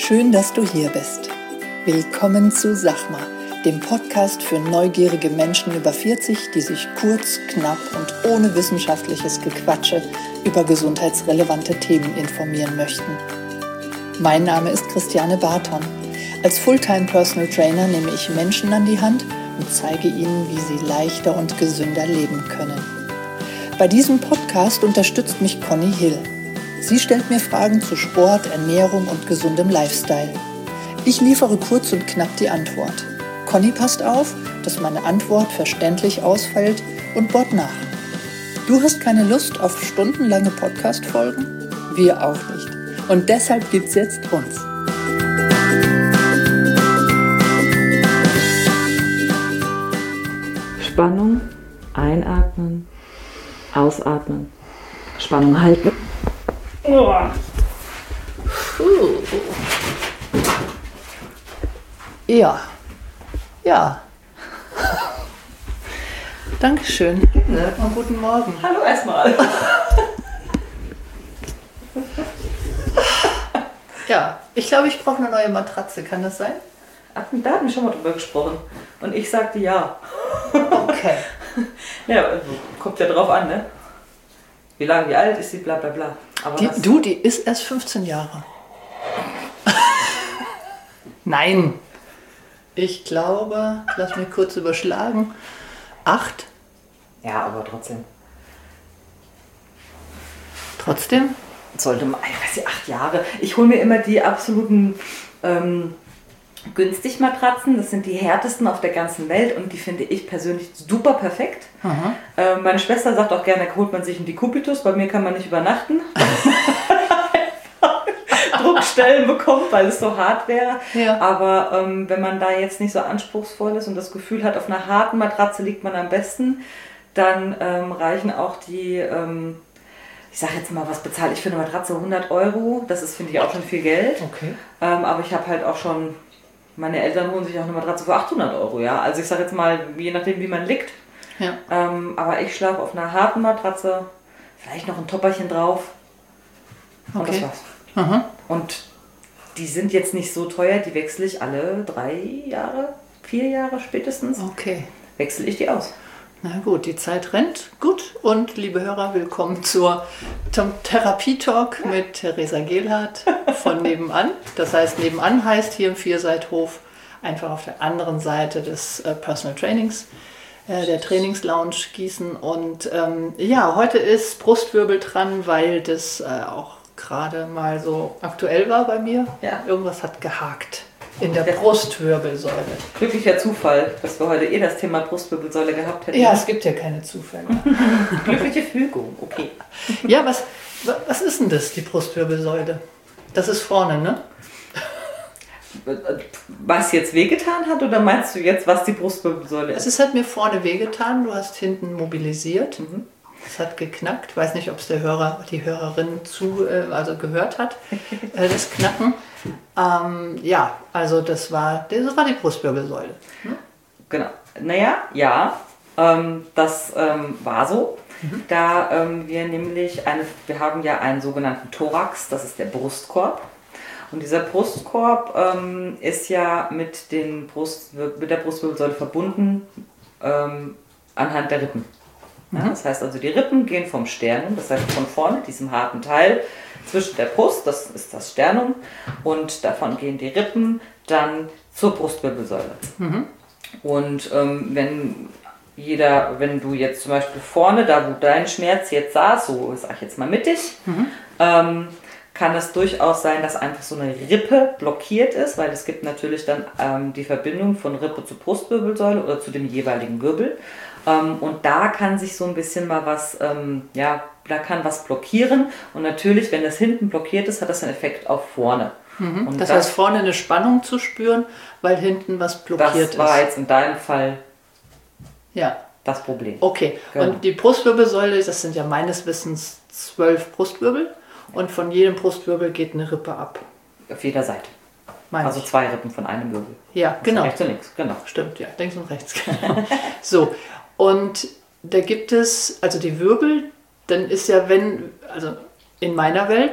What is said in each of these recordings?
Schön, dass du hier bist. Willkommen zu Sachma, dem Podcast für neugierige Menschen über 40, die sich kurz, knapp und ohne wissenschaftliches Gequatsche über gesundheitsrelevante Themen informieren möchten. Mein Name ist Christiane Barton. Als Fulltime Personal Trainer nehme ich Menschen an die Hand und zeige ihnen, wie sie leichter und gesünder leben können. Bei diesem Podcast unterstützt mich Conny Hill. Sie stellt mir Fragen zu Sport, Ernährung und gesundem Lifestyle. Ich liefere kurz und knapp die Antwort. Conny passt auf, dass meine Antwort verständlich ausfällt und bohrt nach. Du hast keine Lust auf stundenlange Podcast-Folgen? Wir auch nicht. Und deshalb gibt's jetzt uns. Spannung, einatmen, ausatmen, Spannung halten. Ja. Dankeschön. Und guten Morgen. Hallo erstmal. Ja, ich glaube, ich brauche eine neue Matratze. Kann das sein? Ach, da hatten wir schon mal drüber gesprochen. Und ich sagte ja. Okay. Ja, kommt ja drauf an, ne? Wie alt ist sie, bla bla bla. Aber Die ist erst 15 Jahre. Nein. Ich glaube, lass mich kurz überschlagen. 8. Ja, aber trotzdem. Trotzdem? Sollte man, ich weiß nicht, 8 Jahre. Ich hole mir immer die absoluten günstig Matratzen. Das sind die härtesten auf der ganzen Welt und die finde ich persönlich super perfekt. Meine Schwester sagt auch gerne, holt man sich einen Decubitus. Bei mir kann man nicht übernachten. Druckstellen bekommt, weil es so hart wäre. Ja. Aber wenn man da jetzt nicht so anspruchsvoll ist und das Gefühl hat, auf einer harten Matratze liegt man am besten, dann reichen auch die, ich sage jetzt mal, was bezahle ich für eine Matratze? 100 Euro. Das ist, finde ich, auch schon viel Geld. Okay. Aber ich habe halt auch schon, meine Eltern holen sich auch eine Matratze für 800 Euro. Ja? Also ich sage jetzt mal, je nachdem, wie man liegt. Ja. Aber ich schlafe auf einer harten Matratze, vielleicht noch ein Topperchen drauf. Und das war's. Aha. Und die sind jetzt nicht so teuer, die wechsle ich alle 3 Jahre, 4 Jahre spätestens. Okay. Wechsle ich die aus. Na gut, die Zeit rennt. Gut. Und liebe Hörer, willkommen zum Therapie-Talk mit Theresa Gehlhardt von nebenan. Das heißt, nebenan heißt hier im Vierseithof einfach auf der anderen Seite des Personal Trainings, der Trainingslounge Gießen. Und heute ist Brustwirbel dran, weil das auch gerade mal so aktuell war bei mir. Ja. Irgendwas hat gehakt in der Brustwirbelsäule. Glücklicher Zufall, dass wir heute das Thema Brustwirbelsäule gehabt hätten. Ja, es gibt ja keine Zufälle. Glückliche Fügung, okay. Ja, was ist denn das, die Brustwirbelsäule? Das ist vorne, ne? Was jetzt wehgetan hat oder meinst du jetzt, was die Brustwirbelsäule ist? Es hat mir vorne wehgetan, du hast hinten mobilisiert. Es hat geknackt. Weiß nicht, ob es der Hörer, die Hörerin gehört hat, das Knacken. Also das war die Brustwirbelsäule. Genau. Naja, ja, das war so. Da wir haben ja einen sogenannten Thorax, das ist der Brustkorb. Und dieser Brustkorb ist ja mit der Brustwirbelsäule verbunden anhand der Rippen. Ja, das heißt also, die Rippen gehen vom Sternum, das heißt von vorne, diesem harten Teil zwischen der Brust, das ist das Sternum, und davon gehen die Rippen dann zur Brustwirbelsäule. Und wenn du jetzt zum Beispiel vorne, da wo dein Schmerz jetzt saß, so sag ich jetzt mal mittig, kann es durchaus sein, dass einfach so eine Rippe blockiert ist, weil es gibt natürlich dann die Verbindung von Rippe zur Brustwirbelsäule oder zu dem jeweiligen Wirbel. Und da kann sich so ein bisschen mal was, da kann was blockieren. Und natürlich, wenn das hinten blockiert ist, hat das einen Effekt auf vorne. Und das heißt, vorne eine Spannung zu spüren, weil hinten was blockiert ist. Das war jetzt in deinem Fall das Problem. Okay, genau. Und die Brustwirbelsäule, das sind ja meines Wissens 12 Brustwirbel. Und von jedem Brustwirbel geht eine Rippe ab. Auf jeder Seite. Also 2 Rippen von einem Wirbel. Ja, genau. Rechts und links, genau. Stimmt, ja, links und rechts. So, und da gibt es, also die Wirbel, dann ist ja, also in meiner Welt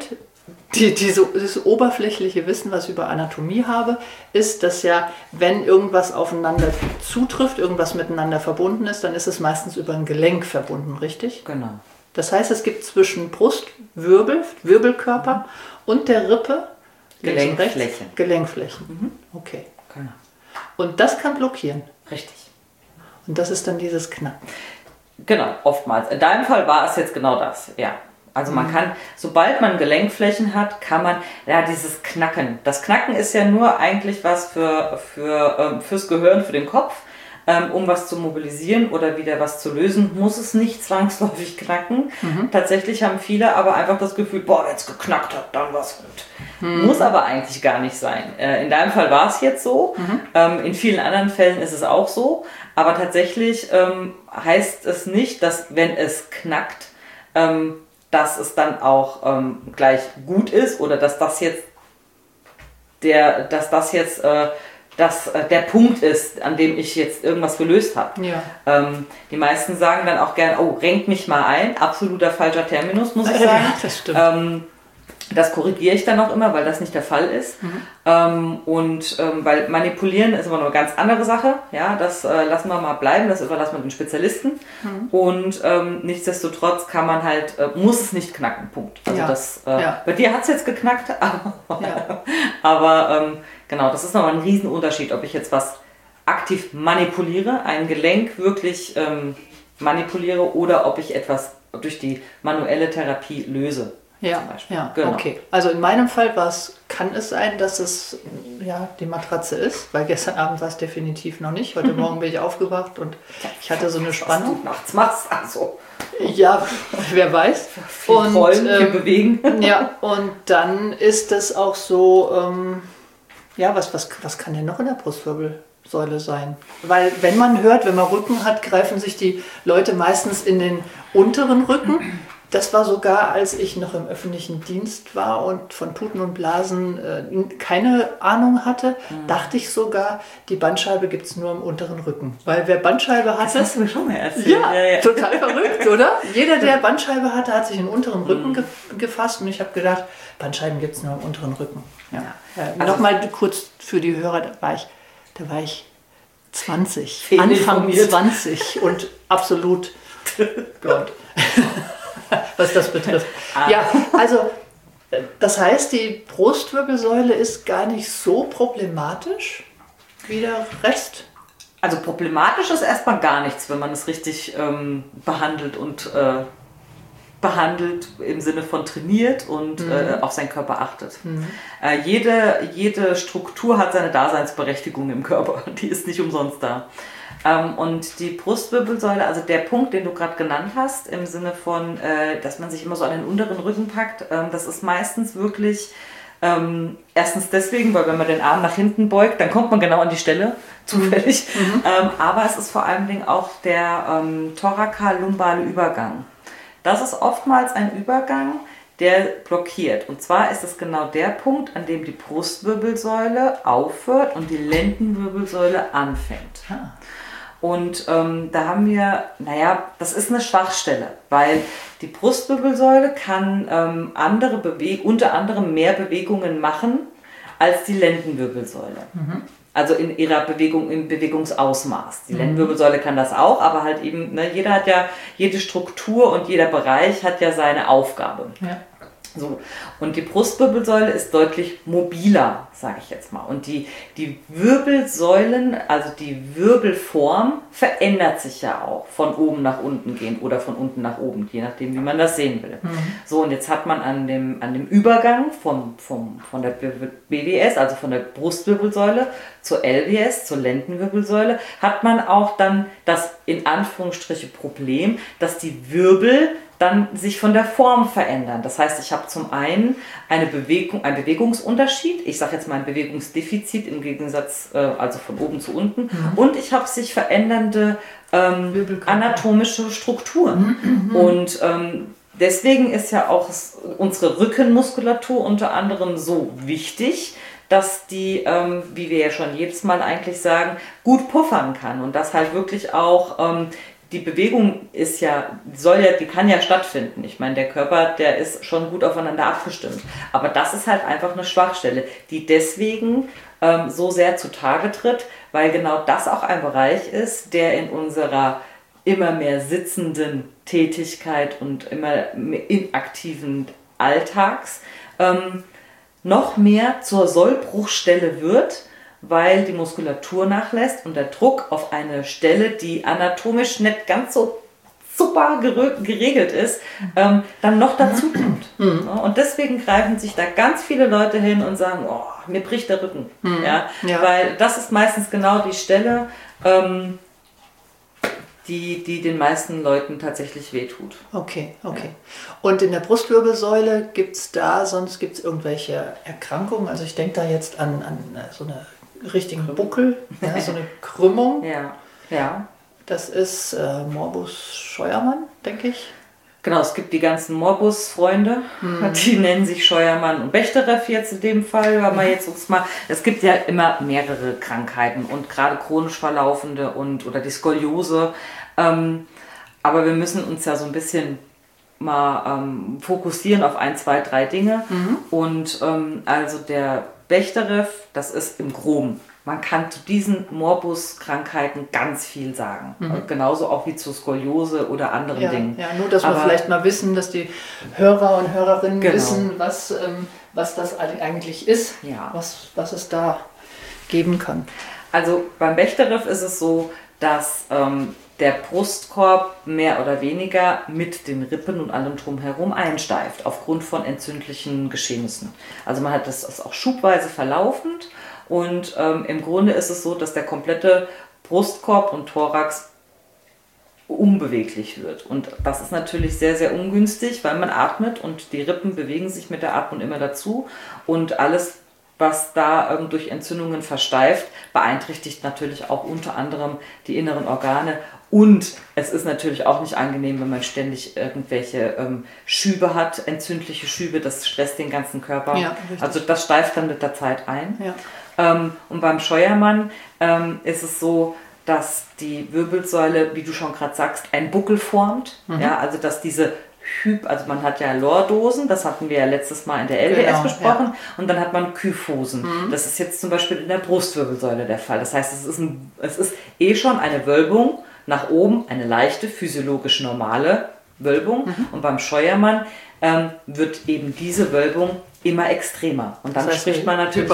dieses oberflächliche Wissen, was ich über Anatomie habe, ist, dass ja, wenn irgendwas aufeinander zutrifft, irgendwas miteinander verbunden ist, dann ist es meistens über ein Gelenk verbunden, richtig? Genau. Das heißt, es gibt zwischen Brustwirbel, Wirbelkörper und der Rippe Gelenkflächen. Gelenkflächen. Okay. Genau. Und das kann blockieren. Richtig. Und das ist dann dieses Knacken. Genau, oftmals. In deinem Fall war es jetzt genau das, ja. Also man kann, sobald man Gelenkflächen hat, kann man, ja, dieses Knacken. Das Knacken ist ja nur eigentlich was fürs Gehirn, für den Kopf. Um was zu mobilisieren oder wieder was zu lösen, muss es nicht zwangsläufig knacken. Tatsächlich haben viele aber einfach das Gefühl, boah, wenn es geknackt hat, dann war es gut. Muss aber eigentlich gar nicht sein. In deinem Fall war es jetzt so. In vielen anderen Fällen ist es auch so. Aber tatsächlich heißt es nicht, dass wenn es knackt, dass es dann auch gleich gut ist oder dass das jetzt der Punkt ist, an dem ich jetzt irgendwas gelöst habe. Ja. Die meisten sagen dann auch gern, oh, renk mich mal ein. Absoluter falscher Terminus, muss ich sagen. Ja, das stimmt. Das korrigiere ich dann auch immer, weil das nicht der Fall ist. Weil manipulieren ist immer noch eine ganz andere Sache. Ja, das lassen wir mal bleiben, das überlassen wir den Spezialisten. Und nichtsdestotrotz kann man halt, muss es nicht knacken, Punkt. Also bei dir hat es jetzt geknackt, aber genau, das ist nochmal ein Riesenunterschied, ob ich jetzt was aktiv manipuliere, ein Gelenk wirklich manipuliere oder ob ich etwas durch die manuelle Therapie löse. Ja, genau. Okay. Also in meinem Fall kann es sein, dass es die Matratze ist, weil gestern Abend war es definitiv noch nicht. Heute Morgen bin ich aufgewacht und ich hatte so eine Spannung. Was du nachts machst, also. Ja, wer weiß. Viel träumen, viel bewegen. Ja, und dann ist es auch so, was kann denn noch in der Brustwirbelsäule sein? Weil wenn man Rücken hat, greifen sich die Leute meistens in den unteren Rücken. Das war sogar, als ich noch im öffentlichen Dienst war und von Tuten und Blasen keine Ahnung hatte, dachte ich sogar, die Bandscheibe gibt es nur im unteren Rücken. Weil wer Bandscheibe hatte... Das hast du mir schon mal erzählt. Ja, total verrückt, oder? Jeder, der Bandscheibe hatte, hat sich in den unteren Rücken gefasst und ich habe gedacht, Bandscheiben gibt es nur im unteren Rücken. Ja. Also nochmal kurz für die Hörer, da war ich 20, Anfang 20 und absolut blond. Was das betrifft. Ja, also das heißt, die Brustwirbelsäule ist gar nicht so problematisch wie der Rest. Also problematisch ist erstmal gar nichts, wenn man es richtig behandelt im Sinne von trainiert und auf seinen Körper achtet. Jede Struktur hat seine Daseinsberechtigung im Körper, die ist nicht umsonst da. Und die Brustwirbelsäule, also der Punkt, den du gerade genannt hast, im Sinne von, dass man sich immer so an den unteren Rücken packt, das ist meistens wirklich erstens deswegen, weil wenn man den Arm nach hinten beugt, dann kommt man genau an die Stelle, zufällig. Aber es ist vor allen Dingen auch der thorakal-lumbale Übergang. Das ist oftmals ein Übergang, der blockiert. Und zwar ist es genau der Punkt, an dem die Brustwirbelsäule aufhört und die Lendenwirbelsäule anfängt. Und da haben wir, das ist eine Schwachstelle, weil die Brustwirbelsäule kann unter anderem mehr Bewegungen machen als die Lendenwirbelsäule. Also in ihrer im Bewegungsausmaß. Die Lendenwirbelsäule kann das auch, aber halt eben, jede Struktur und jeder Bereich hat ja seine Aufgabe. Ja. So. Und die Brustwirbelsäule ist deutlich mobiler, sage ich jetzt mal. Und die Wirbelsäulen, also die Wirbelform, verändert sich ja auch von oben nach unten gehend oder von unten nach oben, je nachdem, wie man das sehen will. So, und jetzt hat man an dem Übergang von der BWS, also von der Brustwirbelsäule zur LWS, zur Lendenwirbelsäule, hat man auch dann das in Anführungsstriche Problem, dass die Wirbel dann sich von der Form verändern. Das heißt, ich habe zum einen einen Bewegungsunterschied, ich sage jetzt mal ein Bewegungsdefizit im Gegensatz, also von oben zu unten, und ich habe sich verändernde anatomische Strukturen. Und deswegen ist ja auch unsere Rückenmuskulatur unter anderem so wichtig, dass die, wie wir ja schon jedes Mal eigentlich sagen, gut puffern kann und dass halt wirklich auch die Bewegung die kann ja stattfinden. Ich meine, der Körper, der ist schon gut aufeinander abgestimmt. Aber das ist halt einfach eine Schwachstelle, die deswegen so sehr zutage tritt, weil genau das auch ein Bereich ist, der in unserer immer mehr sitzenden Tätigkeit und immer mehr inaktiven Alltags noch mehr zur Sollbruchstelle wird, weil die Muskulatur nachlässt und der Druck auf eine Stelle, die anatomisch nicht ganz so super geregelt ist, dann noch dazu kommt. Und deswegen greifen sich da ganz viele Leute hin und sagen, oh, mir bricht der Rücken. Ja? Weil das ist meistens genau die Stelle, die den meisten Leuten tatsächlich wehtut. Okay. Und in der Brustwirbelsäule gibt's irgendwelche Erkrankungen? Also ich denke da jetzt an so eine richtigen Buckel, so eine Krümmung. Ja. Das ist Morbus Scheuermann, denke ich. Genau, es gibt die ganzen Morbus-Freunde, die nennen sich Scheuermann und Bechterew jetzt in dem Fall, es gibt ja immer mehrere Krankheiten und gerade chronisch verlaufende oder die Skoliose, aber wir müssen uns ja so ein bisschen mal fokussieren auf 1, 2, 3 Dinge und also der Bechterew, das ist im Groben. Man kann zu diesen Morbus-Krankheiten ganz viel sagen. Genauso auch wie zur Skoliose oder anderen Dingen. Ja, nur, dass wir vielleicht mal wissen, dass die Hörer und Hörerinnen wissen, was das eigentlich ist, was es da geben kann. Also beim Bechterew ist es so, dass der Brustkorb mehr oder weniger mit den Rippen und allem drumherum einsteift, aufgrund von entzündlichen Geschehnissen. Also man hat das ist auch schubweise verlaufend. Und im Grunde ist es so, dass der komplette Brustkorb und Thorax unbeweglich wird. Und das ist natürlich sehr, sehr ungünstig, weil man atmet und die Rippen bewegen sich mit der Atmung immer dazu. Und alles, was da durch Entzündungen versteift, beeinträchtigt natürlich auch unter anderem die inneren Organe. Und es ist natürlich auch nicht angenehm, wenn man ständig irgendwelche Schübe hat, entzündliche Schübe, das stresst den ganzen Körper. Ja, also das steift dann mit der Zeit ein. Ja. Und beim Scheuermann ist es so, dass die Wirbelsäule, wie du schon gerade sagst, einen Buckel formt. Ja, also dass diese also man hat ja Lordosen, das hatten wir ja letztes Mal in der LWS besprochen, und dann hat man Kyphosen. Das ist jetzt zum Beispiel in der Brustwirbelsäule der Fall. Das heißt, es ist schon eine Wölbung nach oben, eine leichte, physiologisch normale Wölbung. Und beim Scheuermann wird eben diese Wölbung immer extremer. Und dann spricht man natürlich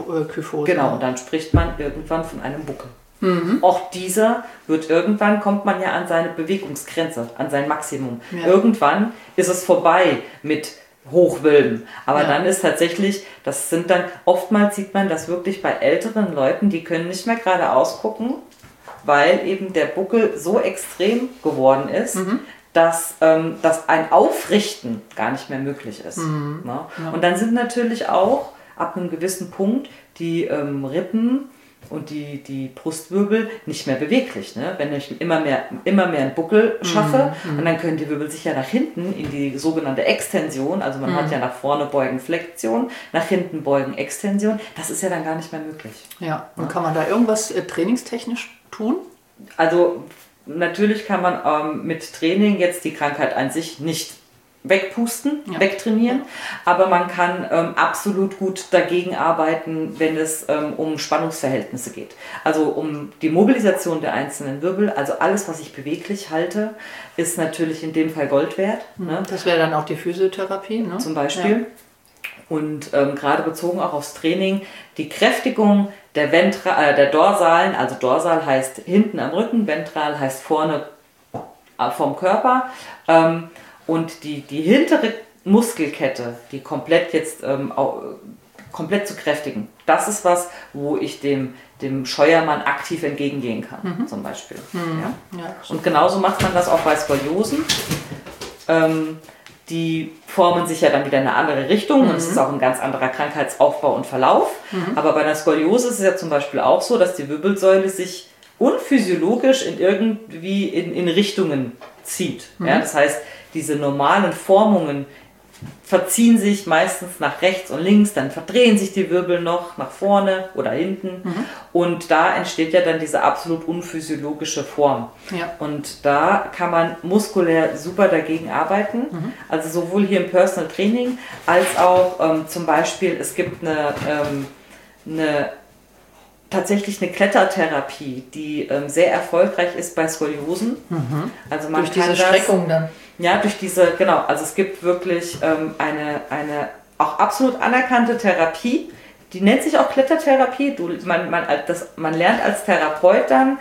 und dann spricht man irgendwann von einem Buckel. Auch dieser kommt man ja an seine Bewegungsgrenze, an sein Maximum. Ja. Irgendwann ist es vorbei mit Hochwölben. Aber dann ist tatsächlich, oftmals sieht man das wirklich bei älteren Leuten, die können nicht mehr geradeaus gucken, weil eben der Buckel so extrem geworden ist, dass ein Aufrichten gar nicht mehr möglich ist. Ne? Ja. Und dann sind natürlich auch ab einem gewissen Punkt die Rippen und die Brustwirbel nicht mehr beweglich. Ne? Wenn ich immer mehr einen Buckel schaffe, und dann können die Wirbel sich ja nach hinten in die sogenannte Extension, also man hat ja nach vorne beugen Flexion, nach hinten beugen Extension, das ist ja dann gar nicht mehr möglich. Ja, und kann man da irgendwas trainingstechnisch tun? Also natürlich kann man mit Training jetzt die Krankheit an sich nicht wegpusten, wegtrainieren, aber man kann absolut gut dagegen arbeiten, wenn es um Spannungsverhältnisse geht. Also um die Mobilisation der einzelnen Wirbel, also alles, was ich beweglich halte, ist natürlich in dem Fall Gold wert. Ne? Das wäre dann auch die Physiotherapie, ne? Zum Beispiel. Ja. Und gerade bezogen auch aufs Training, die Kräftigung der Dorsalen, also Dorsal heißt hinten am Rücken, ventral heißt vorne vom Körper, und die hintere Muskelkette, die komplett zu kräftigen, das ist was, wo ich dem Scheuermann aktiv entgegengehen kann, zum Beispiel. Ja. Und genauso macht man das auch bei Skoliosen. Die formen sich ja dann wieder in eine andere Richtung und es ist auch ein ganz anderer Krankheitsaufbau und Verlauf. Aber bei der Skoliose ist es ja zum Beispiel auch so, dass die Wirbelsäule sich unphysiologisch in Richtungen zieht. Ja, das heißt, diese normalen Formungen verziehen sich meistens nach rechts und links, dann verdrehen sich die Wirbel noch nach vorne oder hinten und da entsteht ja dann diese absolut unphysiologische Form. Ja. Und da kann man muskulär super dagegen arbeiten, also sowohl hier im Personal Training als auch zum Beispiel, es gibt tatsächlich eine Klettertherapie, die sehr erfolgreich ist bei Skoliosen. Also man durch diese Streckung dann. Ja, durch diese, genau. Also es gibt wirklich eine auch absolut anerkannte Therapie, die nennt sich auch Klettertherapie. Man lernt als Therapeut dann,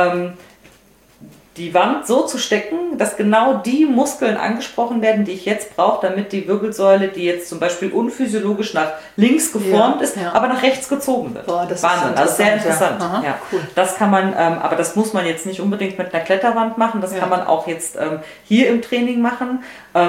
die Wand so zu stecken, dass genau die Muskeln angesprochen werden, die ich jetzt brauche, damit die Wirbelsäule, die jetzt zum Beispiel unphysiologisch nach links geformt ist, aber nach rechts gezogen wird. Boah, das Wahnsinn, ist also sehr interessant. Ja. Ja. Cool. Das kann man, aber das muss man jetzt nicht unbedingt mit einer Kletterwand machen, das kann man auch jetzt hier im Training machen.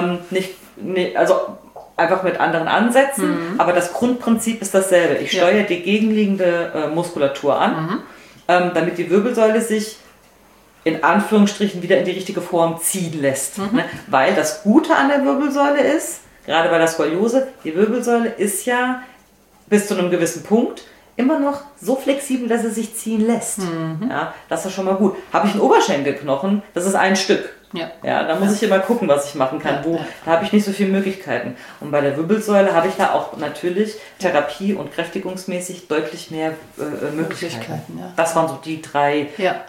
Also einfach mit anderen Ansätzen, aber das Grundprinzip ist dasselbe. Ich steuere die gegenliegende Muskulatur an, damit die Wirbelsäule sich in Anführungsstrichen wieder in die richtige Form ziehen lässt. Ne? Weil das Gute an der Wirbelsäule ist, gerade bei der Skoliose, die Wirbelsäule ist ja bis zu einem gewissen Punkt immer noch so flexibel, dass sie sich ziehen lässt. Ja, das ist schon mal gut. Habe ich einen Oberschenkelknochen, das ist ein Stück. Ja, da muss ich immer gucken, was ich machen kann. Da habe ich nicht so viele Möglichkeiten. Und bei der Wirbelsäule habe ich da auch natürlich therapie- und kräftigungsmäßig deutlich mehr Möglichkeiten. Ja. Das waren so die drei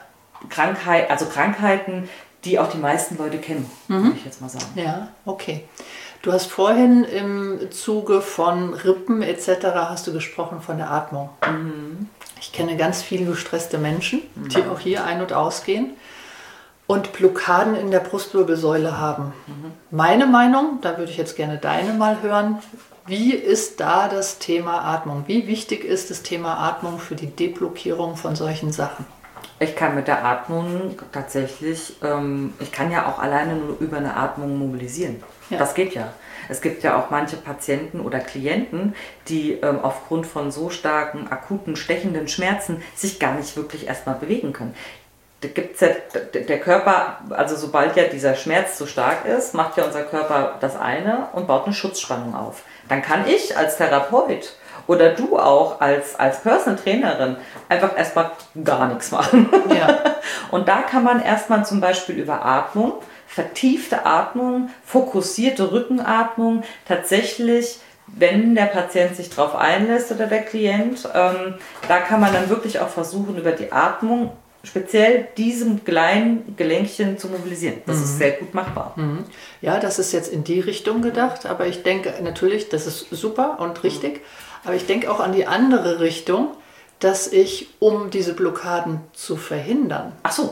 Krankheiten, die auch die meisten Leute kennen, würde ich jetzt mal sagen. Ja, okay. Du hast vorhin im Zuge von Rippen etc. hast du gesprochen von der Atmung. Ich kenne ganz viele gestresste Menschen, die auch hier ein- und ausgehen und Blockaden in der Brustwirbelsäule haben. Meine Meinung, da würde ich jetzt gerne deine mal hören, wie ist da das Thema Atmung? Wie wichtig ist das Thema Atmung für die Deblockierung von solchen Sachen? Ich kann mit der Atmung tatsächlich, ich kann ja auch alleine nur über eine Atmung mobilisieren. Ja. Das geht ja. Es gibt ja auch manche Patienten oder Klienten, die aufgrund von so starken, akuten, stechenden Schmerzen sich gar nicht wirklich erstmal bewegen können. Da gibt's ja, der Körper, also sobald ja dieser Schmerz so stark ist, macht ja unser Körper das eine und baut eine Schutzspannung auf. Dann kann ich als Therapeut oder du auch als Personal Trainerin einfach erstmal gar nichts machen. Ja. Und da kann man erstmal zum Beispiel über Atmung, vertiefte Atmung, fokussierte Rückenatmung tatsächlich, wenn der Patient sich darauf einlässt oder der Klient, da kann man dann wirklich auch versuchen, über die Atmung speziell diesem kleinen Gelenkchen zu mobilisieren. Das ist sehr gut machbar. Ja, das ist jetzt in die Richtung gedacht, aber ich denke natürlich, das ist super und richtig, aber ich denke auch an die andere Richtung, dass ich, um diese Blockaden zu verhindern,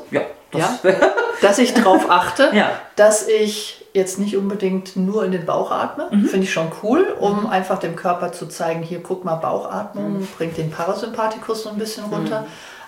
dass ich darauf achte, dass ich jetzt nicht unbedingt nur in den Bauch atme, finde ich schon cool, um einfach dem Körper zu zeigen, hier guck mal, Bauchatmung bringt den Parasympathikus so ein bisschen runter,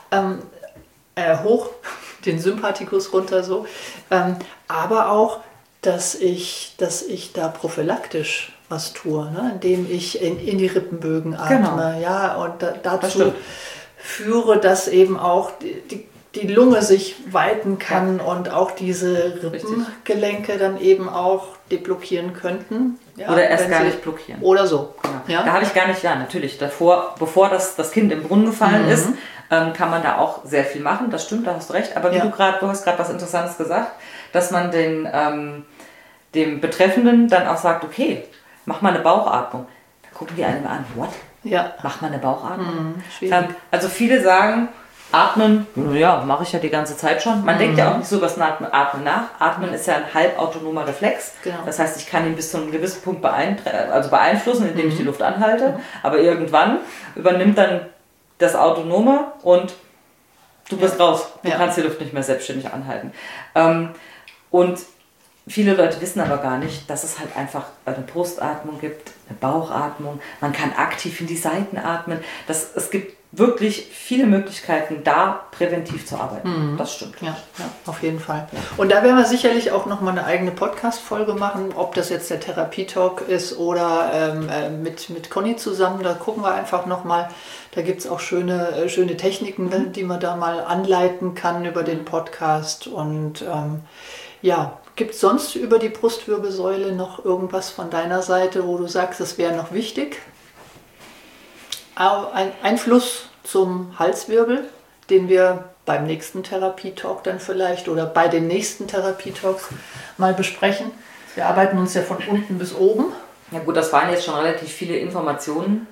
hoch, den Sympathikus runter so, aber auch, dass ich da prophylaktisch was tue, ne? Indem ich in die Rippenbögen atme, ja, und dazu führe, dass eben auch die Lunge sich weiten kann und auch diese Rippengelenke dann eben auch deblockieren könnten. Ja, oder erst gar nicht blockieren. Oder so. Genau. Ja? Da habe ich gar nicht, natürlich, bevor das Kind im Brunnen gefallen ist, kann man da auch sehr viel machen, das stimmt, da hast du recht, aber du hast gerade was Interessantes gesagt, dass man dem Betreffenden dann auch sagt, okay, mach mal eine Bauchatmung. Da gucken die einen an, what? Ja. Mach mal eine Bauchatmung. Also viele sagen, Atmen, ja, mache ich ja die ganze Zeit schon. Man denkt ja auch nicht so über das Atmen nach. Atmen ist ja ein halbautonomer Reflex. Genau. Das heißt, ich kann ihn bis zu einem gewissen Punkt beeinflussen, indem ich die Luft anhalte. Aber irgendwann übernimmt dann das Autonome und du bist raus. Du kannst die Luft nicht mehr selbstständig anhalten. Und viele Leute wissen aber gar nicht, dass es halt einfach eine Brustatmung gibt, eine Bauchatmung. Man kann aktiv in die Seiten atmen. Es gibt wirklich viele Möglichkeiten, da präventiv zu arbeiten. Das stimmt. Ja, auf jeden Fall. Und da werden wir sicherlich auch nochmal eine eigene Podcast-Folge machen, ob das jetzt der Therapie-Talk ist oder mit Conny zusammen. Da gucken wir einfach nochmal. Da gibt es auch schöne Techniken, die man da mal anleiten kann über den Podcast. Und Gibt es sonst über die Brustwirbelsäule noch irgendwas von deiner Seite, wo du sagst, das wäre noch wichtig? Ein Einfluss zum Halswirbel, den wir beim nächsten Therapietalk dann vielleicht oder bei den nächsten Therapietalks mal besprechen. Wir arbeiten uns ja von unten bis oben. Ja gut, das waren jetzt schon relativ viele Informationen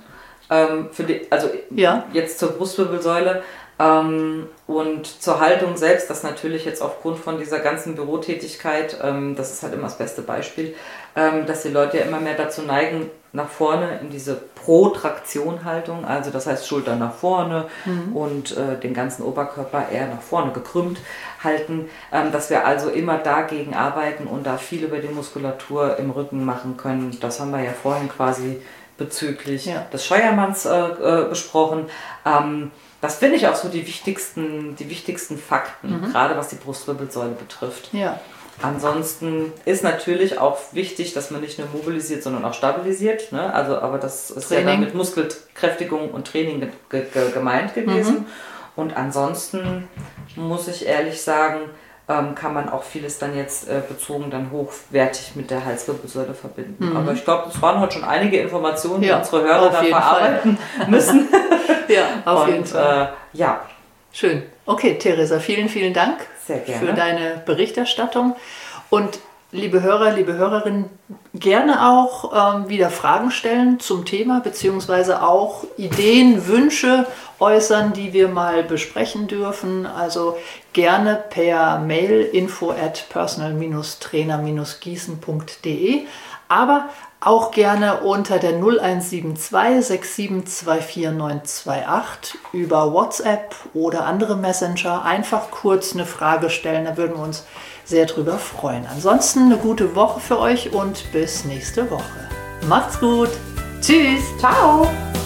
jetzt zur Brustwirbelsäule. Und zur Haltung selbst, das natürlich jetzt aufgrund von dieser ganzen Bürotätigkeit, das ist halt immer das beste Beispiel, dass die Leute ja immer mehr dazu neigen, nach vorne in diese Protraktion-Haltung, also das heißt Schultern nach vorne und den ganzen Oberkörper eher nach vorne gekrümmt halten, dass wir also immer dagegen arbeiten und da viel über die Muskulatur im Rücken machen können. Das haben wir ja vorhin quasi bezüglich des Scheuermanns besprochen. Das finde ich auch so die wichtigsten Fakten, gerade was die Brustwirbelsäule betrifft. Ja. Ansonsten ist natürlich auch wichtig, dass man nicht nur mobilisiert, sondern auch stabilisiert. Ne? Aber das ist Training. Ja dann mit Muskelkräftigung und Training gemeint gewesen. Und ansonsten muss ich ehrlich sagen, kann man auch vieles dann jetzt bezogen dann hochwertig mit der Halswirbelsäule verbinden. Aber ich glaube, es waren heute schon einige Informationen, die unsere Hörer da verarbeiten müssen. Ja, auf jeden Fall. Ja. Schön. Okay, Theresa, vielen, vielen Dank für deine Berichterstattung. Und liebe Hörer, liebe Hörerinnen, gerne auch wieder Fragen stellen zum Thema, beziehungsweise auch Ideen, Wünsche äußern, die wir mal besprechen dürfen. Also gerne per Mail info@personal-trainer-gießen.de, aber auch gerne unter der 0172 6724928 über WhatsApp oder andere Messenger einfach kurz eine Frage stellen, da würden wir uns sehr drüber freuen. Ansonsten eine gute Woche für euch und bis nächste Woche. Macht's gut. Tschüss. Ciao.